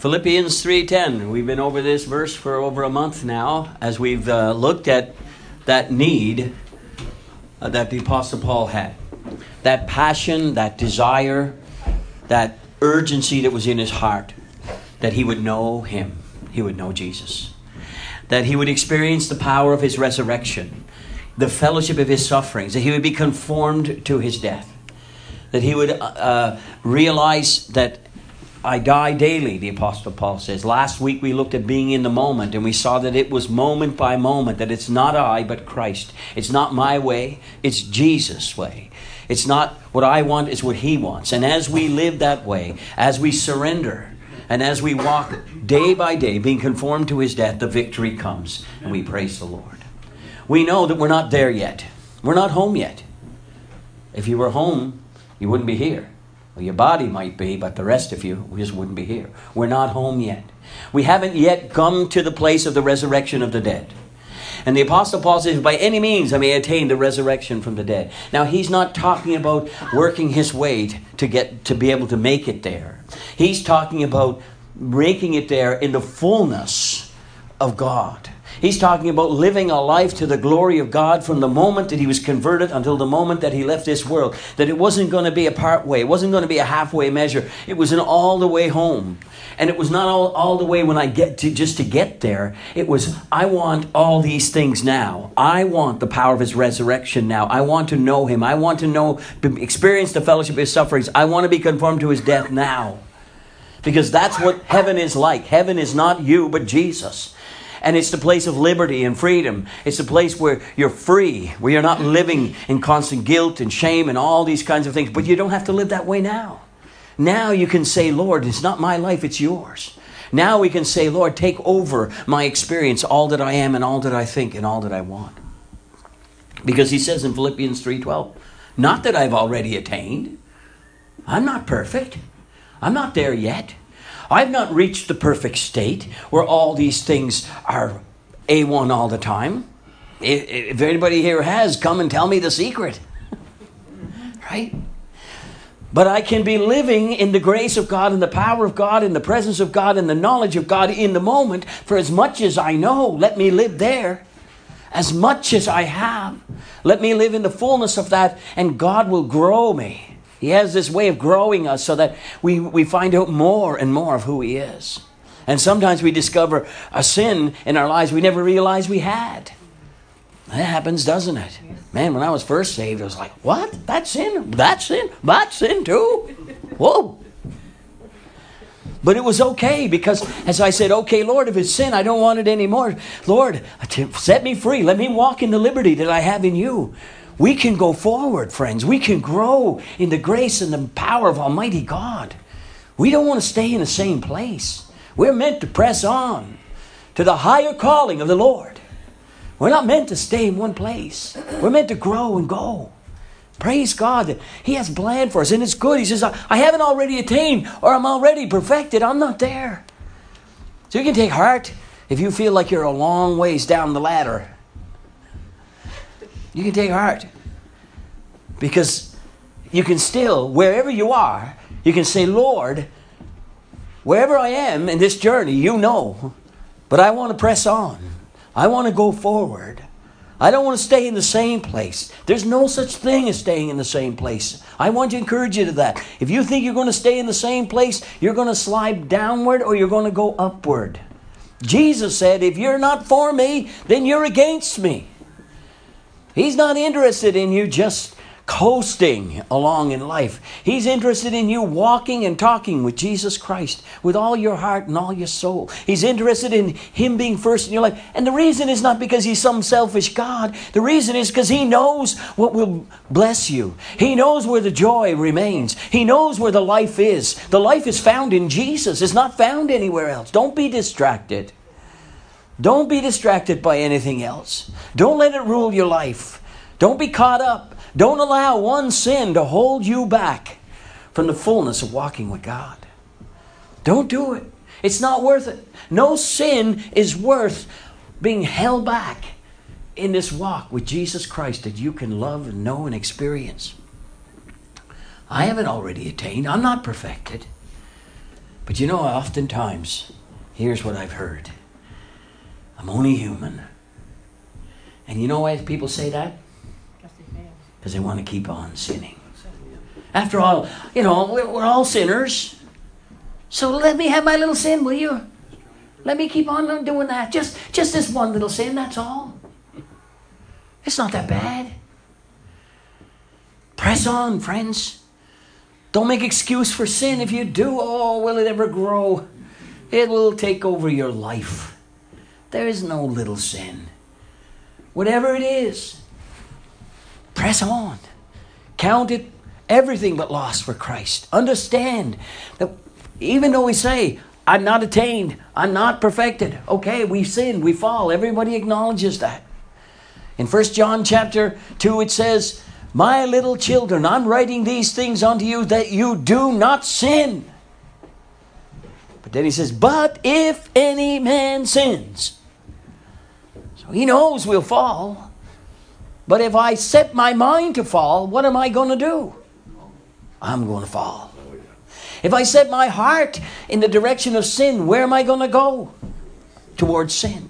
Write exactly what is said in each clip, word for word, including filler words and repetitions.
Philippians three ten. We've been over this verse for over a month now as we've uh, looked at that need uh, that the Apostle Paul had. That passion, that desire, that urgency that was in his heart. That he would know Him. He would know Jesus. That he would experience the power of His resurrection. The fellowship of His sufferings. That he would be conformed to His death. That he would uh, realize that I die daily, the Apostle Paul says. Last week we looked at being in the moment, and we saw that it was moment by moment, that it's not I, but Christ. It's not my way, it's Jesus' way. It's not what I want, it's what He wants. And as we live that way, as we surrender, and as we walk day by day, being conformed to His death, the victory comes, and we praise the Lord. We know that we're not there yet. We're not home yet. If you were home, you wouldn't be here. Well, your body might be, but the rest of you just wouldn't be here. We're not home yet. We haven't yet come to the place of the resurrection of the dead. And the Apostle Paul says, by any means I may attain the resurrection from the dead. Now, he's not talking about working his way to get to be able to make it there. He's talking about making it there in the fullness of God. He's talking about living a life to the glory of God from the moment that he was converted until the moment that he left this world. That it wasn't going to be a part way. It wasn't going to be a halfway measure. It was an all the way home. And it was not all, all the way when I get to just to get there. It was, I want all these things now. I want the power of His resurrection now. I want to know Him. I want to know, experience the fellowship of His sufferings. I want to be conformed to His death now. Because that's what heaven is like. Heaven is not you, but Jesus. And it's the place of liberty and freedom. It's the place where you're free, where you're not living in constant guilt and shame and all these kinds of things. But you don't have to live that way now. Now you can say, Lord, it's not my life, it's yours. Now we can say, Lord, take over my experience, all that I am and all that I think and all that I want. Because He says in Philippians three twelve, not that I've already attained. I'm not perfect. I'm not there yet. I've not reached the perfect state where all these things are A one all the time. If, if anybody here has, come and tell me the secret. Right? But I can be living in the grace of God and the power of God and the presence of God and the knowledge of God in the moment. For as much as I know, let me live there. As much as I have, let me live in the fullness of that, and God will grow me. He has this way of growing us so that we, we find out more and more of who He is. And sometimes we discover a sin in our lives we never realized we had. That happens, doesn't it? Man, when I was first saved, I was like, what? That's sin? That's sin? That's sin too? Whoa. But it was okay because as I said, okay, Lord, if it's sin, I don't want it anymore. Lord, set me free. Let me walk in the liberty that I have in You. We can go forward, friends. We can grow in the grace and the power of Almighty God. We don't want to stay in the same place. We're meant to press on to the higher calling of the Lord. We're not meant to stay in one place. We're meant to grow and go. Praise God that He has planned for us, and it's good. He says, I haven't already attained, or I'm already perfected. I'm not there. So you can take heart if you feel like you're a long ways down the ladder. You can take heart. Because you can still, wherever you are, you can say, Lord, wherever I am in this journey, You know. But I want to press on. I want to go forward. I don't want to stay in the same place. There's no such thing as staying in the same place. I want to encourage you to that. If you think you're going to stay in the same place, you're going to slide downward or you're going to go upward. Jesus said, if you're not for me, then you're against me. He's not interested in you just coasting along in life. He's interested in you walking and talking with Jesus Christ with all your heart and all your soul. He's interested in Him being first in your life. And the reason is not because He's some selfish God. The reason is because He knows what will bless you. He knows where the joy remains. He knows where the life is. The life is found in Jesus. It's not found anywhere else. Don't be distracted. Don't be distracted by anything else. Don't let it rule your life. Don't be caught up. Don't allow one sin to hold you back from the fullness of walking with God. Don't do it. It's not worth it. No sin is worth being held back in this walk with Jesus Christ that you can love and know and experience. I haven't already attained. I'm not perfected. But you know, oftentimes, here's what I've heard. I'm only human. And you know why people say that? Because they want to keep on sinning. After all, you know, we're, we're all sinners. So let me have my little sin, will you? Let me keep on doing that. Just, just this one little sin, that's all. It's not that bad. Press on, friends. Don't make excuse for sin. If you do, oh, will it ever grow? It will take over your life. There is no little sin. Whatever it is, press on. Count it everything but loss for Christ. Understand that even though we say, I'm not attained, I'm not perfected. Okay, we sin, we fall. Everybody acknowledges that. In First John chapter two, it says, my little children, I'm writing these things unto you that you do not sin. But then he says, but if any man sins. So he knows we'll fall. But if I set my mind to fall, what am I going to do? I'm going to fall. If I set my heart in the direction of sin, where am I going to go? Towards sin.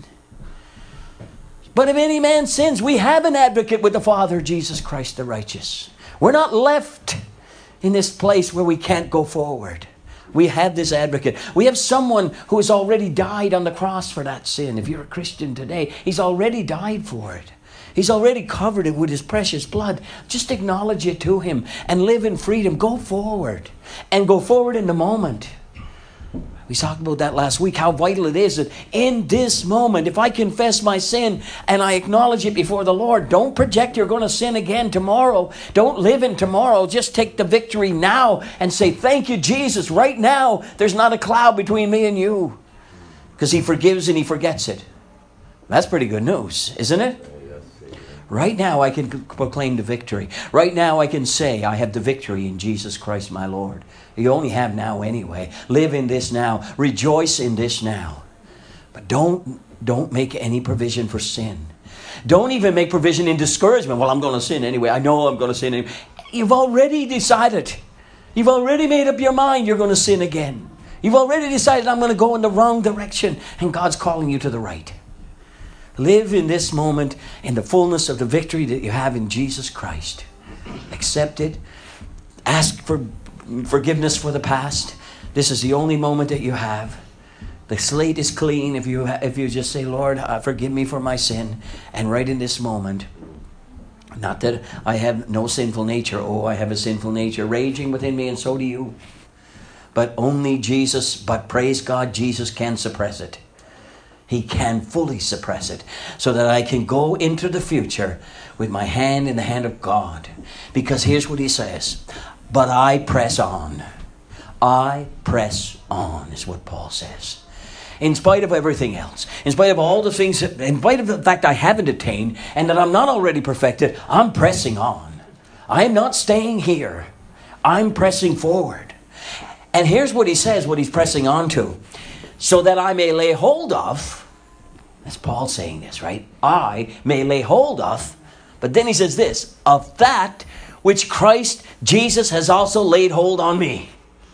But if any man sins, we have an advocate with the Father, Jesus Christ the righteous. We're not left in this place where we can't go forward. We have this advocate. We have someone who has already died on the cross for that sin. If you're a Christian today, he's already died for it. He's already covered it with his precious blood. Just acknowledge it to him and live in freedom. Go forward and go forward in the moment. We talked about that last week, how vital it is that in this moment, if I confess my sin and I acknowledge it before the Lord, don't project you're going to sin again tomorrow. Don't live in tomorrow. Just take the victory now and say, thank you, Jesus. Right now, there's not a cloud between me and you. Because he forgives and he forgets it. That's pretty good news, isn't it? Right now I can proclaim the victory. Right now I can say I have the victory in Jesus Christ my Lord. You only have now anyway. Live in this now. Rejoice in this now. But don't, don't make any provision for sin. Don't even make provision in discouragement. Well, I'm going to sin anyway. I know I'm going to sin anyway. You've already decided. You've already made up your mind you're going to sin again. You've already decided I'm going to go in the wrong direction and God's calling you to the right. Live in this moment in the fullness of the victory that you have in Jesus Christ. Accept it. Ask for forgiveness for the past. This is the only moment that you have. The slate is clean if you if you just say, Lord, uh, forgive me for my sin. And right in this moment, not that I have no sinful nature. Oh, I have a sinful nature raging within me, and so do you. But only Jesus, but praise God, Jesus can suppress it. He can fully suppress it so that I can go into the future with my hand in the hand of God. Because here's what he says. But I press on. I press on is what Paul says. In spite of everything else, in spite of all the things, that, in spite of the fact I haven't attained and that I'm not already perfected, I'm pressing on. I'm not staying here. I'm pressing forward. And here's what he says, what he's pressing on to. So that I may lay hold of, that's Paul saying this, right? I may lay hold of, but then he says this, of that which Christ Jesus has also laid hold on me.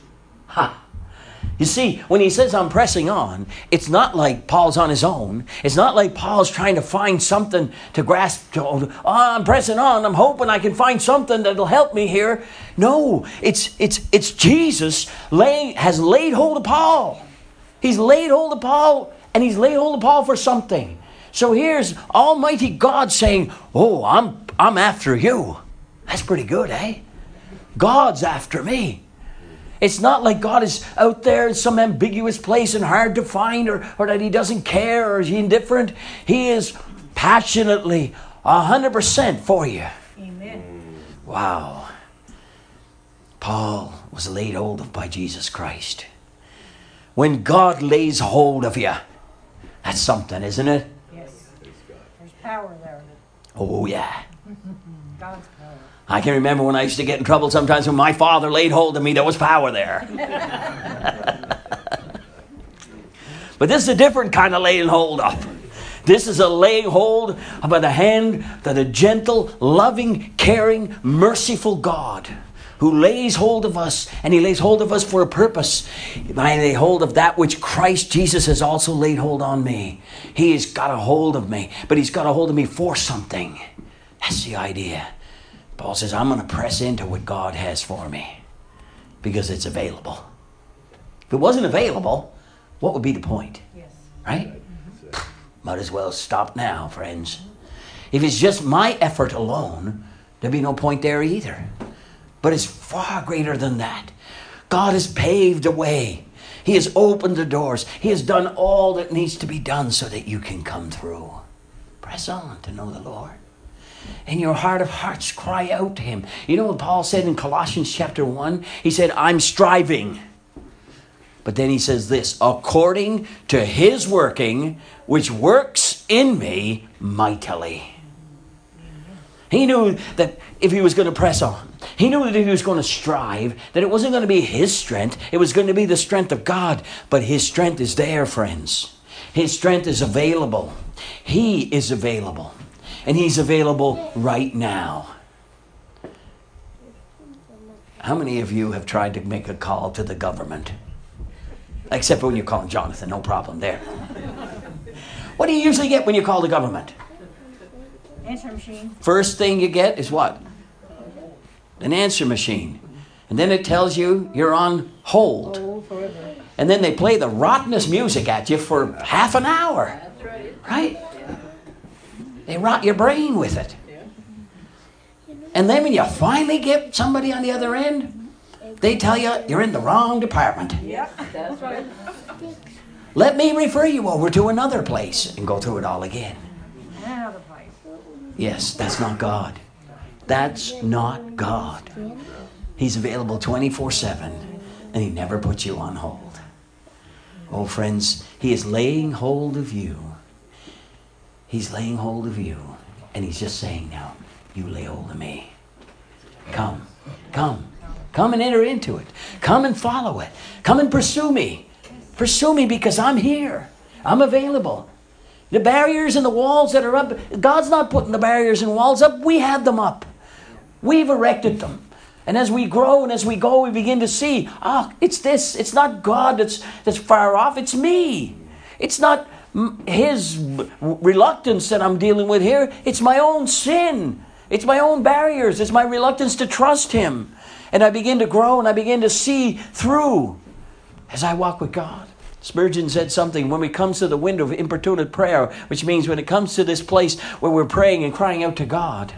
Ha! You see, when he says I'm pressing on, it's not like Paul's on his own. It's not like Paul's trying to find something to grasp. To, oh, I'm pressing on. I'm hoping I can find something that'll help me here. No, it's it's it's Jesus laying has laid hold of Paul. He's laid hold of Paul, and he's laid hold of Paul for something. So here's Almighty God saying, oh, I'm I'm after you. That's pretty good, eh? God's after me. It's not like God is out there in some ambiguous place and hard to find, or, or that he doesn't care or is he indifferent. He is passionately one hundred percent for you. Amen. Wow. Paul was laid hold of by Jesus Christ. When God lays hold of you, that's something, isn't it? Yes. There's power there. Oh, yeah. God's power. I can remember when I used to get in trouble sometimes when my father laid hold of me, there was power there. But this is a different kind of laying hold of. This is a laying hold by the hand that a gentle, loving, caring, merciful God who lays hold of us, and he lays hold of us for a purpose. I lay hold of that which Christ Jesus has also laid hold on me. He has got a hold of me, but he's got a hold of me for something. That's the idea. Paul says, I'm going to press into what God has for me because it's available. If it wasn't available, what would be the point? Yes. Right? Might as well stop now, friends. If it's just my effort alone, there'd be no point there either. But it's far greater than that. God has paved a way. He has opened the doors. He has done all that needs to be done so that you can come through. Press on to know the Lord. In your heart of hearts, cry out to him. You know what Paul said in Colossians chapter one? He said, I'm striving. But then he says this, according to his working, which works in me mightily. He knew that if he was going to press on, he knew that if he was going to strive, that it wasn't going to be his strength, it was going to be the strength of God. But his strength is there, friends. His strength is available. He is available. And he's available right now. How many of you have tried to make a call to the government? Except for when you're calling Jonathan, no problem there. What do you usually get when you call the government? Answer machine. First thing you get is what? An answer machine. And then it tells you you're on hold. Hold forever. And then they play the rottenest music at you for half an hour. Right? They rot your brain with it. And then when you finally get somebody on the other end, they tell you you're in the wrong department. Yeah, that's right. Let me refer you over to another place and go through it all again. Another place. Yes, that's not God. That's not God. He's available twenty-four seven, and he never puts you on hold. Oh, friends, he is laying hold of you. He's laying hold of you, and he's just saying now, you lay hold of me. Come, come, come and enter into it. Come and follow it. Come and pursue me. Pursue me because I'm here. I'm available. The barriers and the walls that are up, God's not putting the barriers and walls up. We have them up. We've erected them. And as we grow and as we go, we begin to see, ah, oh, it's this. It's not God that's, that's far off. It's me. It's not his reluctance that I'm dealing with here. It's my own sin. It's my own barriers. It's my reluctance to trust him. And I begin to grow and I begin to see through as I walk with God. Spurgeon said something, when we come to the window of importunate prayer, which means when it comes to this place where we're praying and crying out to God,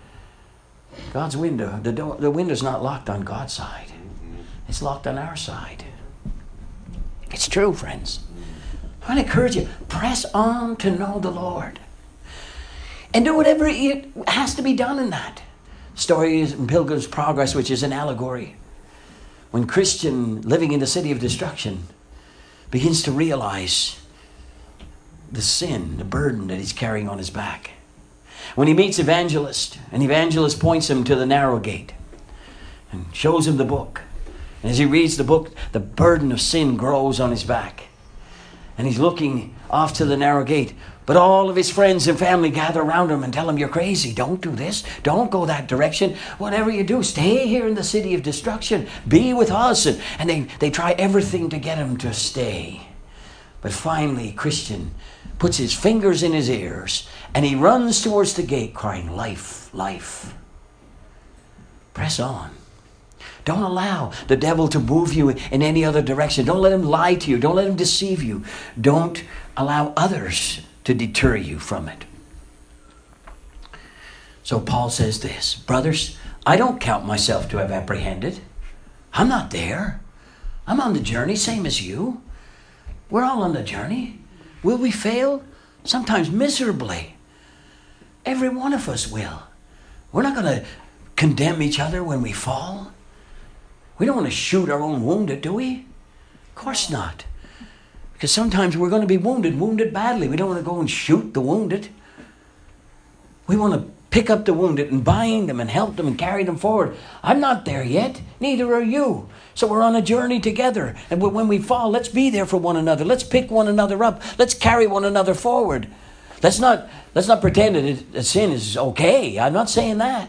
God's window, the door, the window's not locked on God's side. It's locked on our side. It's true, friends. I want to encourage you, press on to know the Lord. And do whatever it has to be done in that. Story is in Pilgrim's Progress, which is an allegory. When Christian living in the city of destruction begins to realize the sin, the burden that he's carrying on his back. When he meets Evangelist, and Evangelist points him to the narrow gate and shows him the book. And as he reads the book, the burden of sin grows on his back. And he's looking off to the narrow gate. But all of his friends and family gather around him and tell him, you're crazy. Don't do this. Don't go that direction. Whatever you do, stay here in the city of destruction. Be with us. And, and they, they try everything to get him to stay. But finally, Christian puts his fingers in his ears and he runs towards the gate crying, life, life. Press on. Don't allow the devil to move you in any other direction. Don't let him lie to you. Don't let him deceive you. Don't allow others to deter you from it. So Paul says this, brothers, I don't count myself to have apprehended. I'm not there. I'm on the journey, same as you. We're all on the journey. Will we fail? Sometimes miserably. Every one of us will. We're not going to condemn each other when we fall. We don't want to shoot our own wounded, do we? Of course not. Because sometimes we're going to be wounded, wounded badly. We don't want to go and shoot the wounded. We want to pick up the wounded and bind them and help them and carry them forward. I'm not there yet. Neither are you. So we're on a journey together. And when we fall, let's be there for one another. Let's pick one another up. Let's carry one another forward. Let's not, let's not pretend that, it, that sin is okay. I'm not saying that.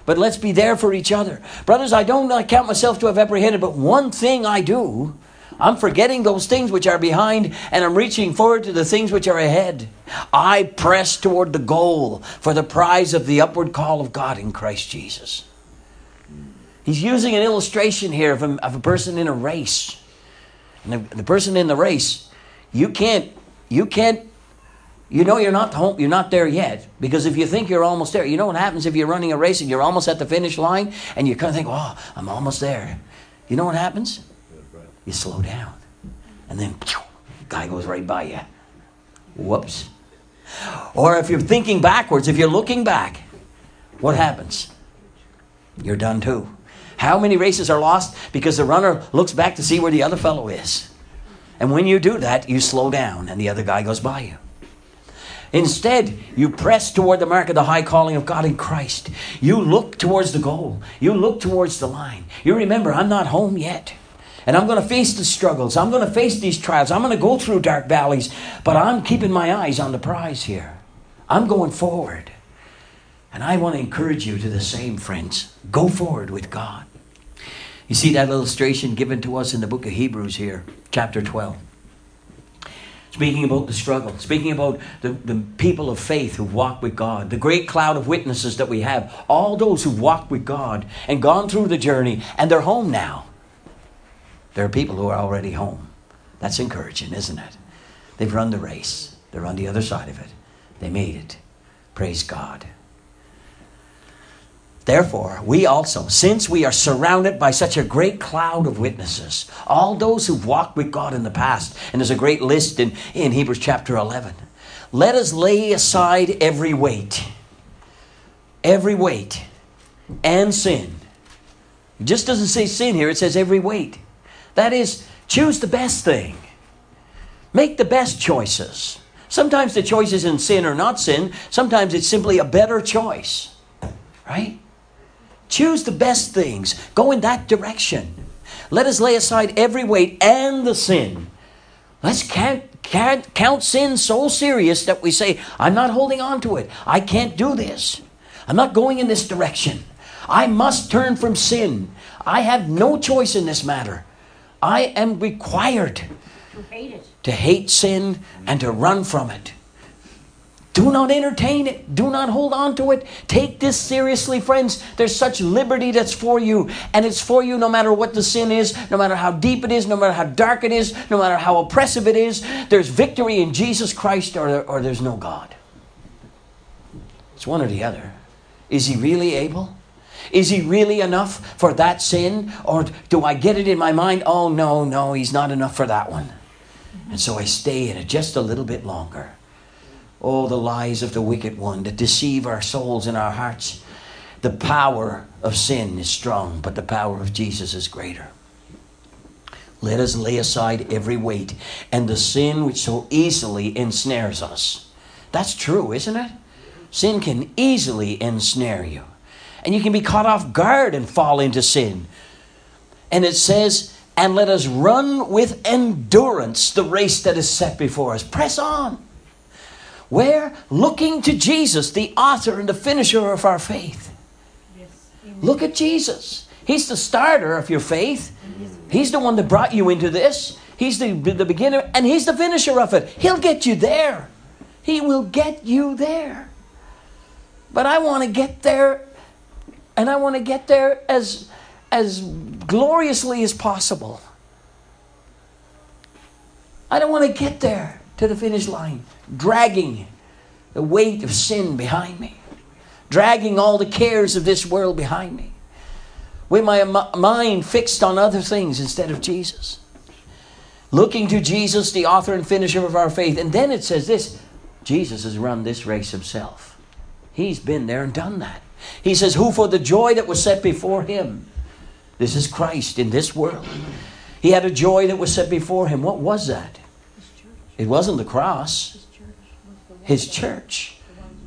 But let's be there for each other. Brothers, I don't count myself to have apprehended, but one thing I do. I'm forgetting those things which are behind, and I'm reaching forward to the things which are ahead. I press toward the goal for the prize of the upward call of God in Christ Jesus. He's using an illustration here of a, of a person in a race. And the, the person in the race, you can't, you can't, you know you're not home, you're not there yet. Because if you think you're almost there, you know what happens if you're running a race and you're almost at the finish line and you kind of think, oh, I'm almost there. You know what happens? You slow down. And then, the guy goes right by you. Whoops. Or if you're thinking backwards, if you're looking back, what happens? You're done too. How many races are lost? Because the runner looks back to see where the other fellow is. And when you do that, you slow down and the other guy goes by you. Instead, you press toward the mark of the high calling of God in Christ. You look towards the goal. You look towards the line. You remember, I'm not home yet. And I'm going to face the struggles. I'm going to face these trials. I'm going to go through dark valleys. But I'm keeping my eyes on the prize here. I'm going forward. And I want to encourage you to the same, friends. Go forward with God. You see that illustration given to us in the book of Hebrews here, chapter twelve. Speaking about the struggle. Speaking about the, the people of faith who walk with God. The great cloud of witnesses that we have. All those who've walked with God and gone through the journey. And they're home now. There are people who are already home. That's encouraging, isn't it? They've run the race. They're on the other side of it. They made it. Praise God. Therefore, we also, since we are surrounded by such a great cloud of witnesses, all those who've walked with God in the past, and there's a great list in, in Hebrews chapter eleven, let us lay aside every weight, every weight, and sin. It just doesn't say sin here, it says every weight. That is, choose the best thing. Make the best choices. Sometimes the choices in sin are not sin. Sometimes it's simply a better choice. Right? Choose the best things. Go in that direction. Let us lay aside every weight and the sin. Let's count, count, count sin so serious that we say, I'm not holding on to it. I can't do this. I'm not going in this direction. I must turn from sin. I have no choice in this matter. I am required To hate it. to hate sin and to run from it. Do not entertain it. Do not hold on to it. Take this seriously, friends. There's such liberty that's for you. And it's for you no matter what the sin is, no matter how deep it is, no matter how dark it is, no matter how oppressive it is. There's victory in Jesus Christ or, or there's no God. It's one or the other. Is he really able? Is he really enough for that sin? Or do I get it in my mind? Oh, no, no, he's not enough for that one. And so I stay in it just a little bit longer. Oh, the lies of the wicked one that deceive our souls and our hearts. The power of sin is strong, but the power of Jesus is greater. Let us lay aside every weight and the sin which so easily ensnares us. That's true, isn't it? Sin can easily ensnare you. And you can be caught off guard and fall into sin. And it says, and let us run with endurance the race that is set before us. Press on. Where? Looking to Jesus, the author and the finisher of our faith. Yes. Look at Jesus. He's the starter of your faith. He's the one that brought you into this. He's the, the beginner and he's the finisher of it. He'll get you there. He will get you there. But I want to get there. And I want to get there as, as gloriously as possible. I don't want to get there to the finish line, dragging the weight of sin behind me, dragging all the cares of this world behind me, with my m- mind fixed on other things instead of Jesus. Looking to Jesus, the author and finisher of our faith. And then it says this, Jesus has run this race himself. He's been there and done that. He says, who for the joy that was set before him. This is Christ in this world. He had a joy that was set before him. What was that? It wasn't the cross. His church.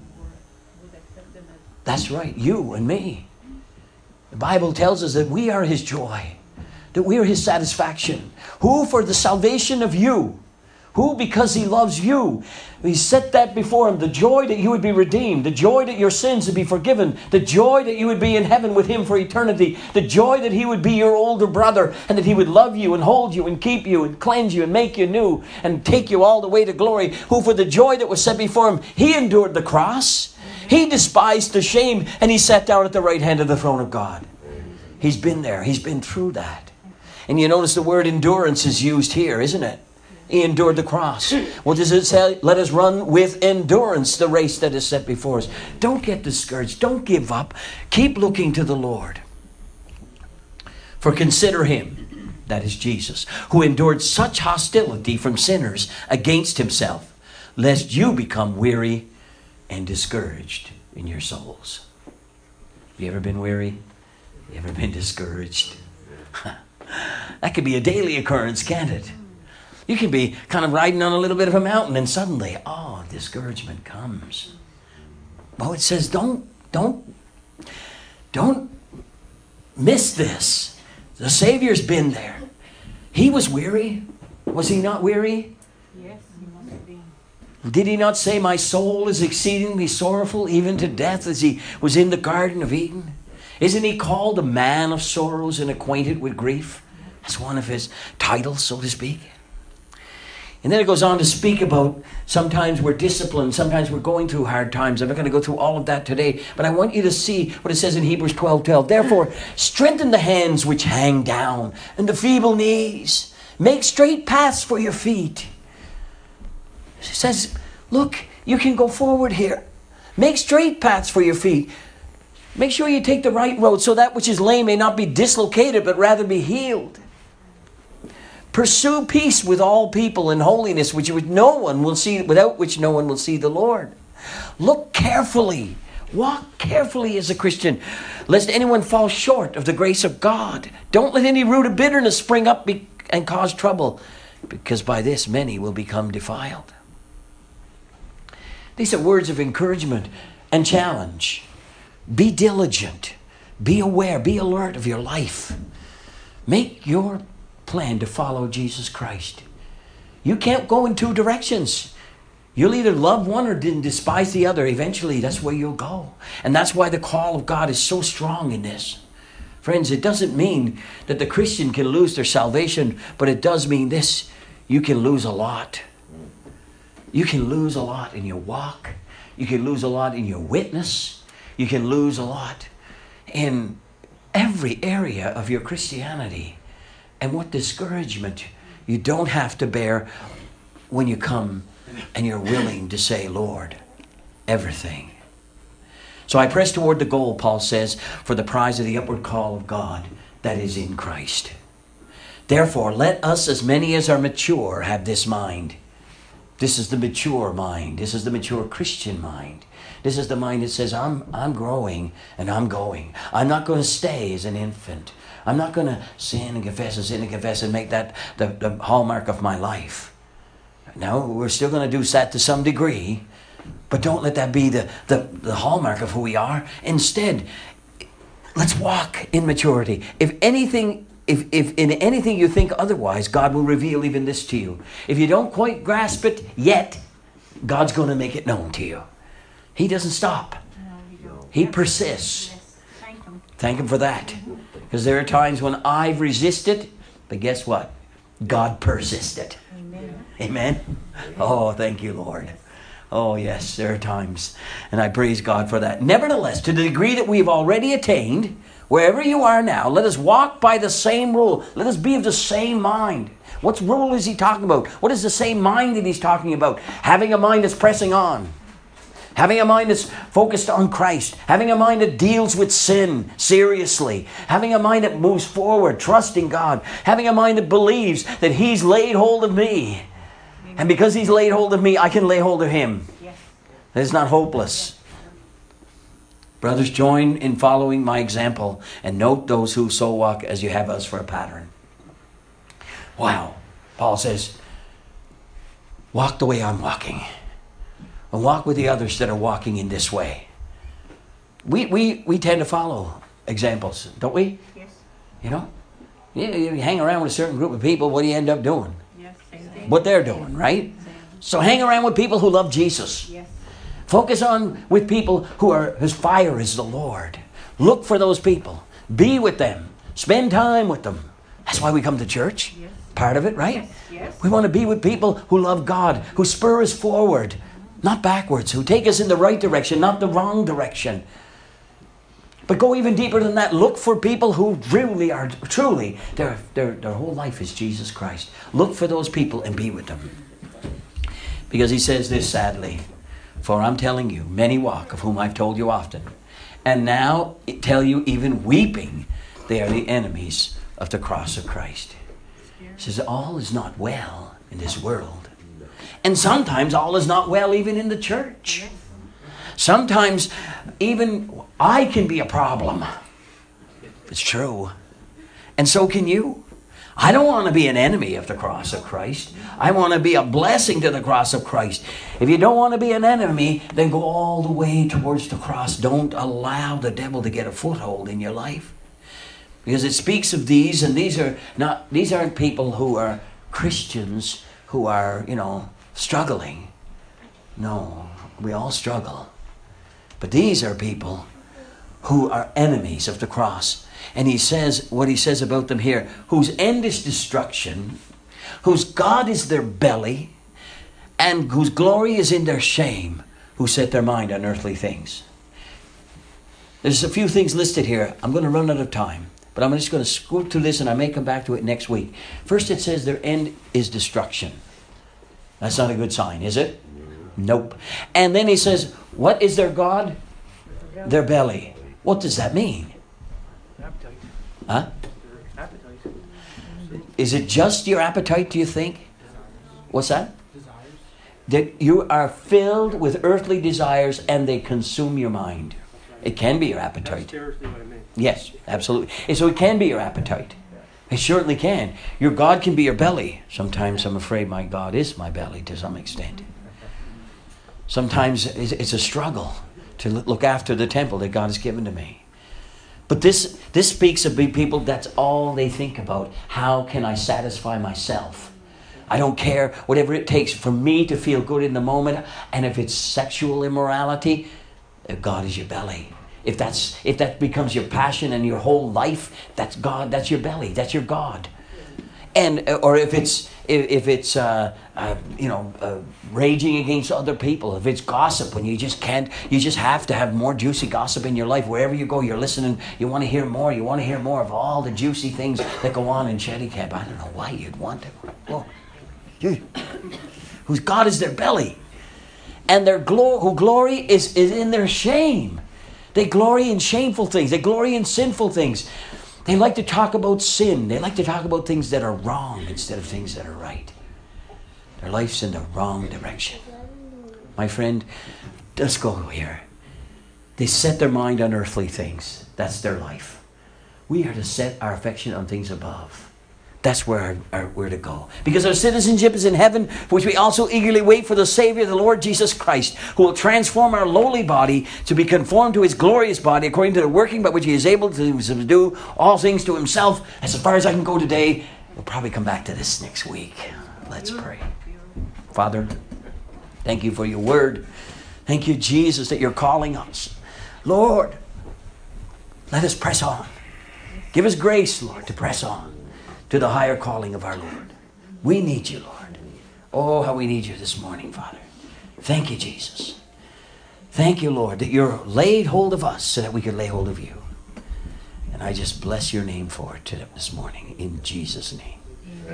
That's right. You and me. The Bible tells us that we are his joy. That we are his satisfaction. Who for the salvation of you. Who? Because he loves you. He set that before him. The joy that you would be redeemed. The joy that your sins would be forgiven. The joy that you would be in heaven with him for eternity. The joy that he would be your older brother and that he would love you and hold you and keep you and cleanse you and make you new and take you all the way to glory. Who for the joy that was set before him, he endured the cross. He despised the shame and he sat down at the right hand of the throne of God. He's been there. He's been through that. And you notice the word endurance is used here, isn't it? He endured the cross. What does it say? Let us run with endurance the race that is set before us. Don't get discouraged. Don't give up. Keep looking to the Lord. For consider him, that is Jesus, who endured such hostility from sinners against himself, lest you become weary and discouraged in your souls. Have you ever been weary? Have you ever been discouraged? That could be a daily occurrence, can't it? You can be kind of riding on a little bit of a mountain and suddenly, oh, discouragement comes. Well, it says don't, don't, don't miss this. The Savior's been there. He was weary. Was he not weary? Yes, he must have been. Did he not say, my soul is exceedingly sorrowful, even to death, as he was in the Garden of Eden? Isn't he called a man of sorrows and acquainted with grief? That's one of his titles, so to speak. And then it goes on to speak about sometimes we're disciplined, sometimes we're going through hard times. I'm not going to go through all of that today, but I want you to see what it says in Hebrews twelve twelve. Therefore, strengthen the hands which hang down and the feeble knees. Make straight paths for your feet. It says, look, you can go forward here. Make straight paths for your feet. Make sure you take the right road so that which is lame may not be dislocated, but rather be healed. Pursue peace with all people and holiness, which no one will see, without which no one will see the Lord. Look carefully. Walk carefully as a Christian, lest anyone fall short of the grace of God. Don't let any root of bitterness spring up be- and cause trouble, because by this many will become defiled. These are words of encouragement and challenge. Be diligent. Be aware. Be alert of your life. Make your plan to follow Jesus Christ. You can't go in two directions. You'll either love one or despise the other. Eventually, that's where you'll go. And that's why the call of God is so strong in this. Friends, it doesn't mean that the Christian can lose their salvation, but it does mean this. You can lose a lot. You can lose a lot in your walk. You can lose a lot in your witness. You can lose a lot in every area of your Christianity. And what discouragement you don't have to bear when you come and you're willing to say, Lord, everything. So I press toward the goal, Paul says, for the prize of the upward call of God that is in Christ. Therefore, let us, as many as are mature, have this mind. This is the mature mind. This is the mature Christian mind. This is the mind that says, I'm, I'm growing and I'm going. I'm not going to stay as an infant. I'm not going to sin and confess and sin and confess and make that the, the hallmark of my life. No, we're still going to do that to some degree, but don't let that be the, the, the hallmark of who we are. Instead, let's walk in maturity. If anything, if, if in anything you think otherwise, God will reveal even this to you. If you don't quite grasp it yet, God's going to make it known to you. He doesn't stop. He persists. Thank him. Thank him for that. Because there are times when I've resisted, but guess what? God persisted. Amen. Amen. Oh, thank you, Lord. Oh, yes, there are times. And I praise God for that. Nevertheless, to the degree that we've already attained, wherever you are now, let us walk by the same rule. Let us be of the same mind. What rule is he talking about? What is the same mind that he's talking about? Having a mind that's pressing on. Having a mind that's focused on Christ. Having a mind that deals with sin seriously. Having a mind that moves forward, trusting God. Having a mind that believes that he's laid hold of me. And because he's laid hold of me, I can lay hold of him. Yes. That is not hopeless. Brothers, join in following my example and note those who so walk as you have us for a pattern. Wow. Paul says, walk the way I'm walking. And walk with the others that are walking in this way. We we we tend to follow examples, don't we? Yes. You know? You, you hang around with a certain group of people, what do you end up doing? Yes. Same thing. what they're doing, right? So hang around with people who love Jesus. Yes. Focus on with people who are, whose fire is the Lord. Look for those people. Be with them. Spend time with them. That's why we come to church. Yes. Part of it, right? Yes. Yes. We want to be with people who love God, who spur us forward, not backwards, who take us in the right direction, not the wrong direction. But go even deeper than that. Look for people who really are, truly, their, their, their whole life is Jesus Christ. Look for those people and be with them. Because he says this sadly, for I'm telling you, many walk, of whom I've told you often, and now tell you even weeping, they are the enemies of the cross of Christ. He says all is not well in this world. And sometimes all is not well even in the church. Sometimes even I can be a problem. It's true. And so can you. I don't want to be an enemy of the cross of Christ. I want to be a blessing to the cross of Christ. If you don't want to be an enemy, then go all the way towards the cross. Don't allow the devil to get a foothold in your life. Because it speaks of these, and these are not these aren't people who are Christians who are, you know, struggling. No, we all struggle. But these are people who are enemies of the cross. And he says, what he says about them here, whose end is destruction, whose God is their belly, and whose glory is in their shame, who set their mind on earthly things. There's a few things listed here. I'm going to run out of time, but I'm just going to scroll through this and I may come back to it next week. First it says their end is destruction. That's not a good sign, is it? Nope. And then he says, what is their God? Their belly. What does that mean? Appetite. Huh? Appetite. Is it just your appetite, do you think? What's that? Desires. That you are filled with earthly desires and they consume your mind. It can be your That's appetite. seriously what I mean. Yes, absolutely. And so it can be your appetite. It certainly can. Your God can be your belly. Sometimes I'm afraid my God is my belly to some extent. Sometimes it's a struggle to look after the temple that God has given to me. But this this speaks of people, that's all they think about. How can I satisfy myself? I don't care, whatever it takes for me to feel good in the moment. And if it's sexual immorality, God is your belly. If that's if that becomes your passion and your whole life, that's God, that's your belly, that's your God. And or if it's if, if it's uh, uh, you know uh, raging against other people, if it's gossip, when you just can't, you just have to have more juicy gossip in your life. Wherever you go, you're listening. You want to hear more. You want to hear more of all the juicy things that go on in Sheddycamp. I don't know why you'd want to. Well, dude, whose God is their belly, and their glory, who glory is is in their shame. They glory in shameful things. They glory in sinful things. They like to talk about sin. They like to talk about things that are wrong instead of things that are right. Their life's in the wrong direction. My friend, let's go here. They set their mind on earthly things. That's their life. We are to set our affection on things above. That's where our, our, we're to go. Because our citizenship is in heaven, for which we also eagerly wait for the Savior, the Lord Jesus Christ, who will transform our lowly body to be conformed to his glorious body, according to the working by which he is able to subdue all things to himself. As far as I can go today, we'll probably come back to this next week. Let's pray. Father, thank you for your word. Thank you, Jesus, that you're calling us. Lord, let us press on. Give us grace, Lord, to press on to the higher calling of our Lord. We need you, Lord. Oh, how we need you this morning, Father. Thank you, Jesus. Thank you, Lord, that you're laid hold of us so that we could lay hold of you. And I just bless your name for it this morning in Jesus' name.